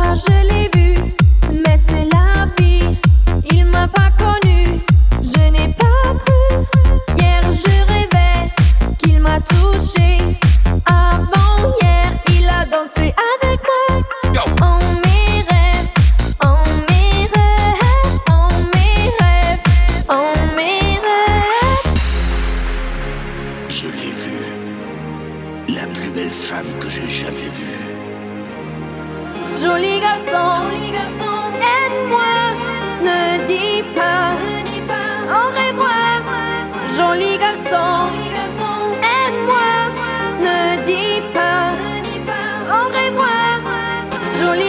je l'ai vu, mais c'est la vie. Il m'a pas connu, je n'ai pas cru. Hier je rêvais qu'il m'a touché. Avant hier, il a dansé avec moi. En mes rêves, en mes rêves, en mes rêves, en mes rêves. Je l'ai vue, la plus belle femme que j'ai jamais vue. Joli garçon, aide-moi, ne dis pas, au revoir. Joli garçon, aide-moi, ne dis pas, au revoir. Joli